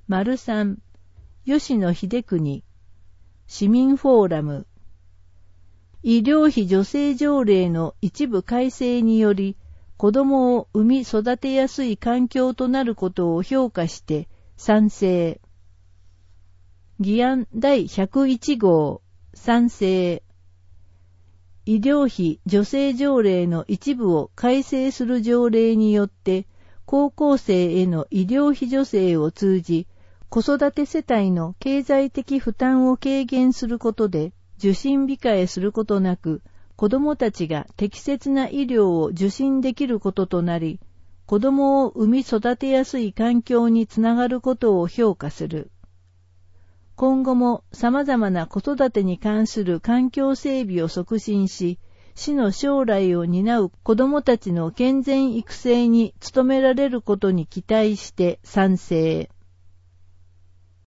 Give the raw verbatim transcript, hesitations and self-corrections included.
丸さん、吉野秀邦、市民フォーラム。医療費助成条例の一部改正により、子供を産み育てやすい環境となることを評価して賛成。議案だいひゃくいち号、賛成。医療費助成条例の一部を改正する条例によって、高校生への医療費助成を通じ、子育て世帯の経済的負担を軽減することで、受診控えすることなく、子どもたちが適切な医療を受診できることとなり、子どもを産み育てやすい環境につながることを評価する。今後も様々な子育てに関する環境整備を促進し、市の将来を担う子どもたちの健全育成に努められることに期待して賛成。